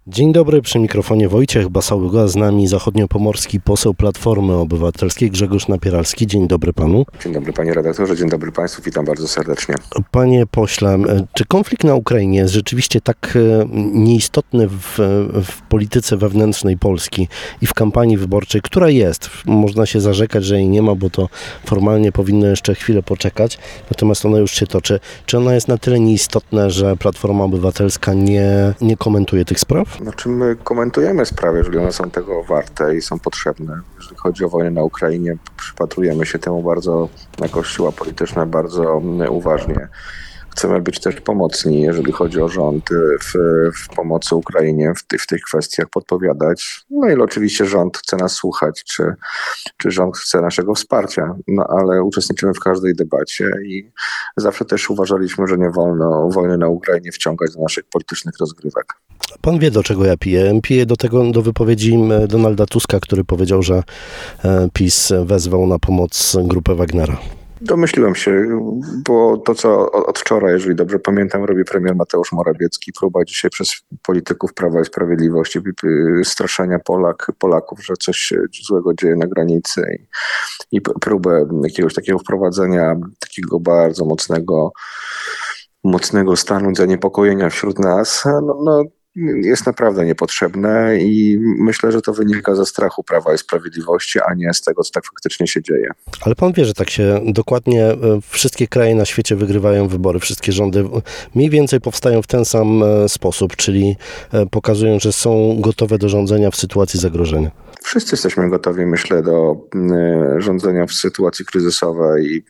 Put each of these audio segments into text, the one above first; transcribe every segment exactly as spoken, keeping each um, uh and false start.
Dzień dobry, przy mikrofonie Wojciech Basałyga, z nami zachodniopomorski poseł Platformy Obywatelskiej Grzegorz Napieralski. Dzień dobry panu. Dzień dobry panie redaktorze, dzień dobry państwu, witam bardzo serdecznie. Panie pośle, czy konflikt na Ukrainie jest rzeczywiście tak nieistotny w, w polityce wewnętrznej Polski i w kampanii wyborczej, która jest? Można się zarzekać, że jej nie ma, bo to formalnie powinno jeszcze chwilę poczekać, natomiast ona już się toczy. Czy ona jest na tyle nieistotna, że Platforma Obywatelska nie, nie komentuje tych spraw? Znaczy my komentujemy sprawy, jeżeli one są tego warte i są potrzebne. Jeżeli chodzi o wojnę na Ukrainie, przypatrujemy się temu bardzo, jako siła polityczna, bardzo uważnie. Chcemy być też pomocni, jeżeli chodzi o rząd, w, w pomocy Ukrainie, w, ty, w tych kwestiach podpowiadać. No i oczywiście rząd chce nas słuchać, czy, czy rząd chce naszego wsparcia, no ale uczestniczymy w każdej debacie i zawsze też uważaliśmy, że nie wolno wojny na Ukrainie wciągać do naszych politycznych rozgrywek. Pan wie, do czego ja piję. Piję do tego, do wypowiedzi Donalda Tuska, który powiedział, że PiS wezwał na pomoc grupę Wagnera. Domyśliłem się, bo to, co od wczoraj, jeżeli dobrze pamiętam, robi premier Mateusz Morawiecki, próba dzisiaj przez polityków Prawa i Sprawiedliwości straszenia Polak, Polaków, że coś się złego dzieje na granicy i, i próbę jakiegoś takiego wprowadzenia takiego bardzo mocnego, mocnego stanu zaniepokojenia wśród nas. No, no, jest naprawdę niepotrzebne i myślę, że to wynika ze strachu Prawa i Sprawiedliwości, a nie z tego, co tak faktycznie się dzieje. Ale pan wie, że tak się dokładnie wszystkie kraje na świecie wygrywają wybory, wszystkie rządy mniej więcej powstają w ten sam sposób, czyli pokazują, że są gotowe do rządzenia w sytuacji zagrożenia. Wszyscy jesteśmy gotowi, myślę, do rządzenia w sytuacji kryzysowej i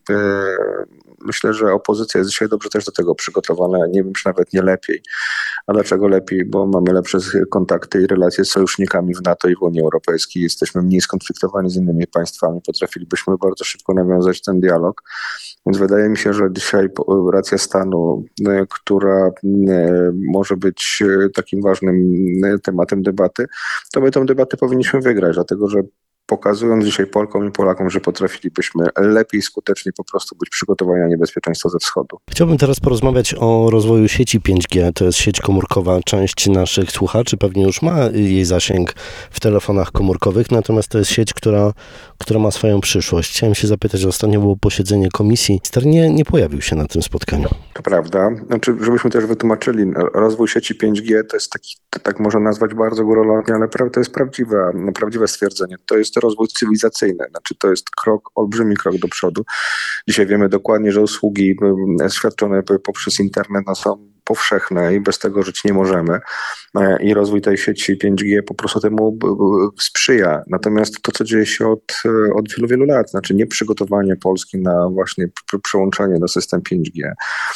myślę, że opozycja jest dzisiaj dobrze też do tego przygotowana, nie wiem, czy nawet nie lepiej. A dlaczego lepiej? Bo mamy lepsze kontakty i relacje z sojusznikami w NATO i w Unii Europejskiej. Jesteśmy mniej skonfliktowani z innymi państwami. Potrafilibyśmy bardzo szybko nawiązać ten dialog. Więc wydaje mi się, że dzisiaj racja stanu, która może być takim ważnym tematem debaty, to my tę debatę powinniśmy wygrać, dlatego że pokazując dzisiaj Polkom i Polakom, że potrafilibyśmy lepiej, skutecznie po prostu być przygotowani na niebezpieczeństwo ze wschodu. Chciałbym teraz porozmawiać o rozwoju sieci pięć G. To jest sieć komórkowa. Część naszych słuchaczy pewnie już ma jej zasięg w telefonach komórkowych, natomiast to jest sieć, która, która ma swoją przyszłość. Chciałem się zapytać, że ostatnio było posiedzenie komisji. Minister nie, nie pojawił się na tym spotkaniu. To prawda. Znaczy, żebyśmy też wytłumaczyli, rozwój sieci pięć G to jest taki, to tak można nazwać bardzo górnolotnie, ale to jest prawdziwe, prawdziwe stwierdzenie. To jest rozwój cywilizacyjny, znaczy to jest krok, olbrzymi krok do przodu. Dzisiaj wiemy dokładnie, że usługi świadczone poprzez internet no, są powszechne i bez tego żyć nie możemy. I rozwój tej sieci pięć G po prostu temu sprzyja. Natomiast to, co dzieje się od, od wielu, wielu lat, znaczy nieprzygotowanie Polski na właśnie przełączenie na system pięć G.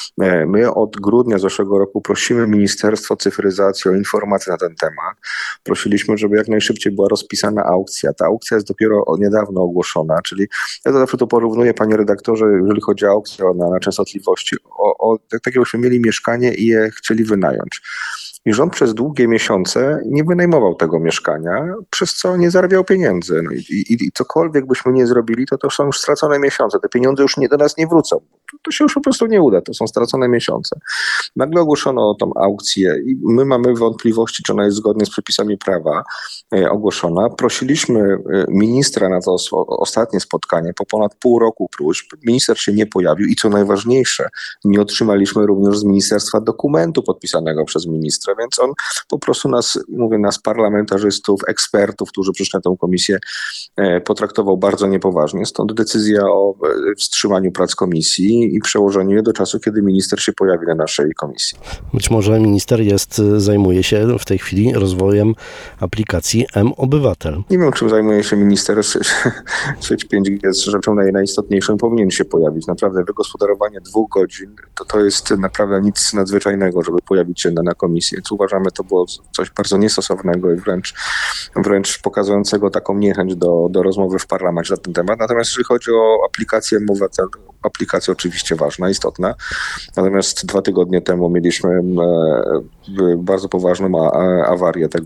My od grudnia zeszłego roku prosimy Ministerstwo Cyfryzacji o informacje na ten temat. Prosiliśmy, żeby jak najszybciej była rozpisana aukcja. Ta aukcja jest dopiero niedawno ogłoszona, czyli ja to zawsze to porównuję, panie redaktorze, jeżeli chodzi o aukcję na, na częstotliwości, o, o, tak jakbyśmy mieli mieszkanie i je chcieli wynająć. I rząd przez długie miesiące nie wynajmował tego mieszkania, przez co nie zarabiał pieniędzy. No i, i, i cokolwiek byśmy nie zrobili, to to są już stracone miesiące. Te pieniądze już nie, do nas nie wrócą. To, to się już po prostu nie uda. To są stracone miesiące. Nagle ogłoszono tą aukcję i my mamy wątpliwości, czy ona jest zgodnie z przepisami prawa e, ogłoszona. Prosiliśmy e, ministra na to o, ostatnie spotkanie po ponad pół roku próśb. Minister się nie pojawił i co najważniejsze, nie otrzymaliśmy również z ministerstwa dokumentu podpisanego przez ministra. Więc on po prostu nas, mówię, nas parlamentarzystów, ekspertów, którzy przyszli na tę komisję, potraktował bardzo niepoważnie. Stąd decyzja o wstrzymaniu prac komisji i przełożeniu je do czasu, kiedy minister się pojawi na naszej komisji. Być może minister jest, zajmuje się w tej chwili rozwojem aplikacji M-Obywatel. Nie wiem, czym zajmuje się minister. Sieć pięć G jest rzeczą najistotniejszą, powinien się pojawić. Naprawdę wygospodarowanie dwóch godzin to, to jest naprawdę nic nadzwyczajnego, żeby pojawić się na, na komisji. Więc uważamy, to było coś bardzo niestosownego i wręcz, wręcz pokazującego taką niechęć do, do rozmowy w parlamencie na ten temat. Natomiast jeżeli chodzi o aplikację M-Obywatel, aplikacja oczywiście ważna, istotna. Natomiast dwa tygodnie temu mieliśmy bardzo poważną awarię tego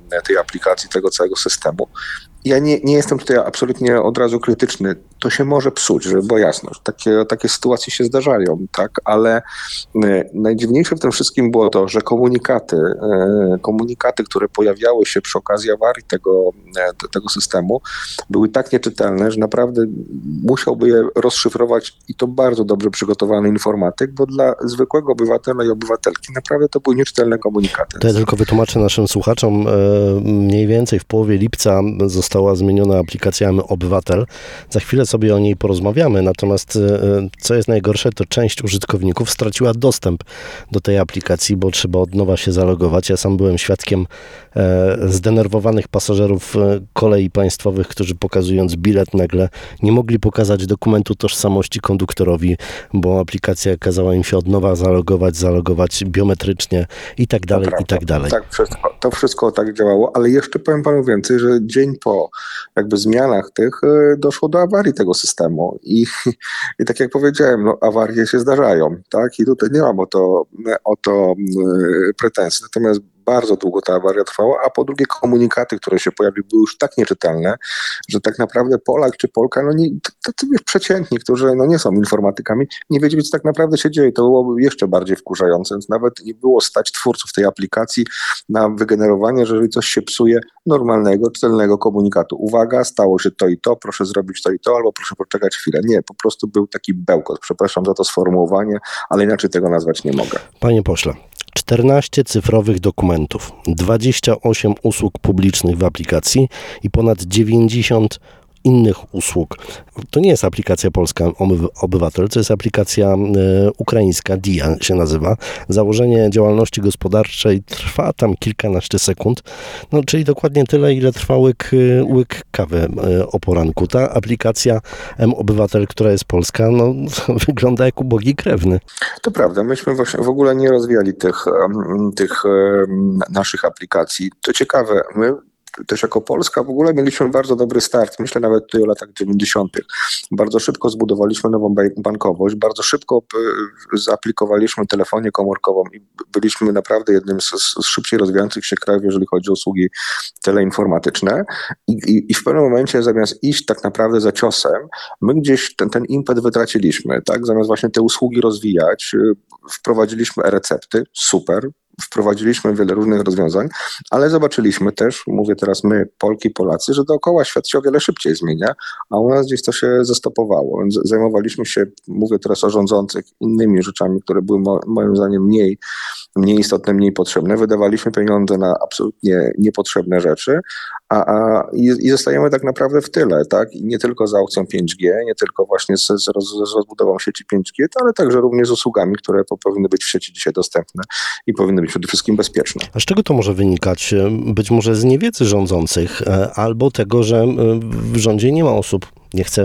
tej aplikacji, tego całego systemu. Ja nie, nie jestem tutaj absolutnie od razu krytyczny. To się może psuć, żeby była jasność. Takie, takie sytuacje się zdarzają, tak? Ale najdziwniejsze w tym wszystkim było to, że komunikaty, komunikaty, które pojawiały się przy okazji awarii tego, tego systemu, były tak nieczytelne, że naprawdę musiałby je rozszyfrować i to bardzo dobrze przygotowany informatyk, bo dla zwykłego obywatela i obywatelki naprawdę to były nieczytelne komunikaty. To ja tylko wytłumaczę naszym słuchaczom. Mniej więcej w połowie lipca została zmieniona aplikacja Obywatel. Za chwilę sobie o niej porozmawiamy, natomiast co jest najgorsze, to część użytkowników straciła dostęp do tej aplikacji, bo trzeba od nowa się zalogować. Ja sam byłem świadkiem zdenerwowanych pasażerów kolei państwowych, którzy pokazując bilet nagle nie mogli pokazać dokumentu tożsamości konduktorowi, bo aplikacja kazała im się od nowa zalogować, zalogować biometrycznie i tak dalej, i tak dalej. Tak, wszystko, to wszystko tak działało, ale jeszcze powiem panu więcej, że dzień po jakby zmianach tych doszło do awarii tego systemu i, i tak jak powiedziałem, no, awarie się zdarzają, tak? I tutaj nie mam o to, o to pretensji, natomiast bardzo długo ta awaria trwała, a po drugie komunikaty, które się pojawiły, były już tak nieczytelne, że tak naprawdę Polak czy Polka, no nie, tacy przeciętni, którzy no nie są informatykami, nie wiedzieli, co tak naprawdę się dzieje. To byłoby jeszcze bardziej wkurzające, więc nawet nie było stać twórców tej aplikacji na wygenerowanie, że jeżeli coś się psuje, normalnego, czytelnego komunikatu. Uwaga, stało się to i to, proszę zrobić to i to, albo proszę poczekać chwilę. Nie, po prostu był taki bełkot. Przepraszam za to sformułowanie, ale inaczej tego nazwać nie mogę. Panie pośle, czternaście cyfrowych dokumentów, dwadzieścia osiem usług publicznych w aplikacji i ponad dziewięćdziesiąt innych usług. To nie jest aplikacja polska Obywatel, to jest aplikacja e, ukraińska, Dia się nazywa. Założenie działalności gospodarczej trwa tam kilkanaście sekund, no czyli dokładnie tyle, ile trwa łyk, łyk kawy e, o poranku. Ta aplikacja M-Obywatel, która jest polska, no wygląda jak ubogi krewny. To prawda, myśmy właśnie w ogóle nie rozwijali tych, tych naszych aplikacji. To ciekawe, my też jako Polska w ogóle mieliśmy bardzo dobry start, myślę nawet tutaj o latach dziewięćdziesiątych. Bardzo szybko zbudowaliśmy nową bankowość, bardzo szybko zaaplikowaliśmy telefonię komórkową i byliśmy naprawdę jednym z, z szybciej rozwijających się krajów, jeżeli chodzi o usługi teleinformatyczne. I, i, i w pewnym momencie zamiast iść tak naprawdę za ciosem, my gdzieś ten, ten impet wytraciliśmy, tak? Zamiast właśnie te usługi rozwijać, wprowadziliśmy e-recepty, super, wprowadziliśmy wiele różnych rozwiązań, ale zobaczyliśmy też, mówię teraz my, Polki, Polacy, że dookoła świat się o wiele szybciej zmienia, a u nas gdzieś to się zastopowało. Więc zajmowaliśmy się, mówię teraz o rządzących, innymi rzeczami, które były mo- moim zdaniem mniej, mniej istotne, mniej potrzebne. Wydawaliśmy pieniądze na absolutnie niepotrzebne rzeczy, a, a i, i zostajemy tak naprawdę w tyle, tak? I nie tylko z aukcją pięć G, nie tylko właśnie z, z, roz, z rozbudową sieci pięć G, ale także również z usługami, które po, powinny być w sieci dzisiaj dostępne i powinny być przede wszystkim bezpieczne. A z czego to może wynikać? Być może z niewiedzy rządzących, albo tego, że w rządzie nie ma osób. Nie chcę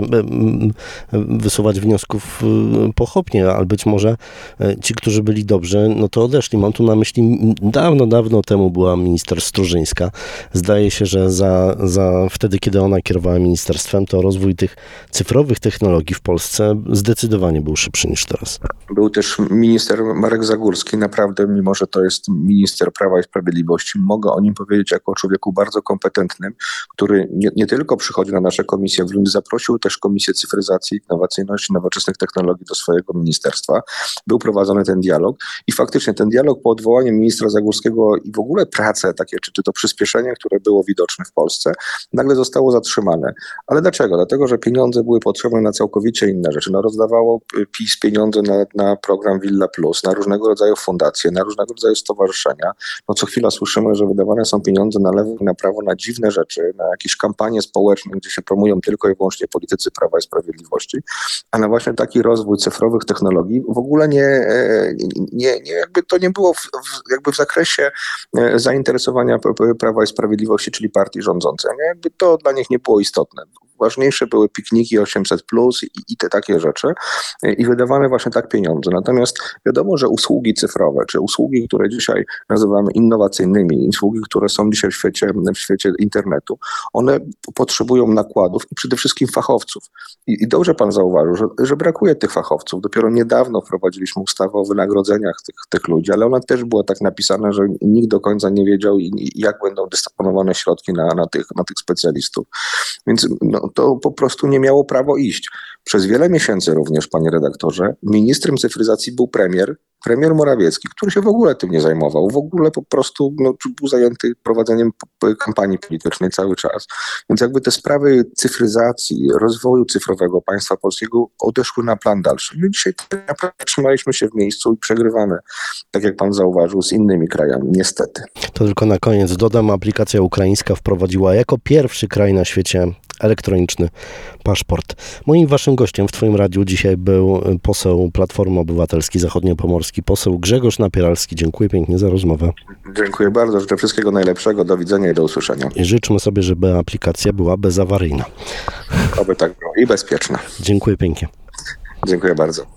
wysuwać wniosków pochopnie, ale być może ci, którzy byli dobrzy, no to odeszli. Mam tu na myśli, dawno, dawno temu była minister Strużyńska. Zdaje się, że za, za wtedy, kiedy ona kierowała ministerstwem, to rozwój tych cyfrowych technologii w Polsce zdecydowanie był szybszy niż teraz. Był też minister Marek Zagórski. Naprawdę, mimo że to jest minister Prawa i Sprawiedliwości, mogę o nim powiedzieć jako o człowieku bardzo kompetentnym, który nie, nie tylko przychodzi na nasze komisje w Lundi, zaprosił też Komisję Cyfryzacji, Innowacyjności, Nowoczesnych Technologii do swojego ministerstwa. Był prowadzony ten dialog i faktycznie ten dialog po odwołaniu ministra Zagórskiego i w ogóle prace takie, czy, czy to przyspieszenie, które było widoczne w Polsce, nagle zostało zatrzymane. Ale dlaczego? Dlatego, że pieniądze były potrzebne na całkowicie inne rzeczy. No, rozdawało PiS pieniądze na, na program Villa Plus, na różnego rodzaju fundacje, na różnego rodzaju stowarzyszenia. No co chwila słyszymy, że wydawane są pieniądze na lewo i na prawo na dziwne rzeczy, na jakieś kampanie społeczne, gdzie się promują tylko i wyłącznie politycy Prawa i Sprawiedliwości, a na właśnie taki rozwój cyfrowych technologii w ogóle nie, nie, nie jakby to nie było w, w, jakby w zakresie zainteresowania Prawa i Sprawiedliwości, czyli partii rządzącej. Nie? Jakby to dla nich nie było istotne. ważniejsze były pikniki osiemset plus i, i te takie rzeczy i wydawane właśnie tak pieniądze. Natomiast wiadomo, że usługi cyfrowe, czy usługi, które dzisiaj nazywamy innowacyjnymi, usługi, które są dzisiaj w świecie, w świecie internetu, one potrzebują nakładów i przede wszystkim fachowców. I, i dobrze pan zauważył, że, że brakuje tych fachowców. Dopiero niedawno wprowadziliśmy ustawę o wynagrodzeniach tych, tych ludzi, ale ona też była tak napisana, że nikt do końca nie wiedział, i, i jak będą dysponowane środki na, na, tych, na tych specjalistów. Więc no, to po prostu nie miało prawo iść. Przez wiele miesięcy również, panie redaktorze, ministrem cyfryzacji był premier, premier Morawiecki, który się w ogóle tym nie zajmował. W ogóle po prostu no, był zajęty prowadzeniem kampanii politycznej cały czas. Więc jakby te sprawy cyfryzacji, rozwoju cyfrowego państwa polskiego odeszły na plan dalszy. My dzisiaj naprawdę trzymaliśmy się w miejscu i przegrywamy, tak jak pan zauważył, z innymi krajami, niestety. To tylko na koniec dodam, aplikacja ukraińska wprowadziła jako pierwszy kraj na świecie elektroniczny paszport. Moim waszym gościem w twoim radiu dzisiaj był poseł Platformy Obywatelskiej Zachodniopomorski, poseł Grzegorz Napieralski. Dziękuję pięknie za rozmowę. Dziękuję bardzo, życzę wszystkiego najlepszego, do widzenia i do usłyszenia. I życzmy sobie, żeby aplikacja była bezawaryjna. Oby tak było i bezpieczna. Dziękuję pięknie. Dziękuję bardzo.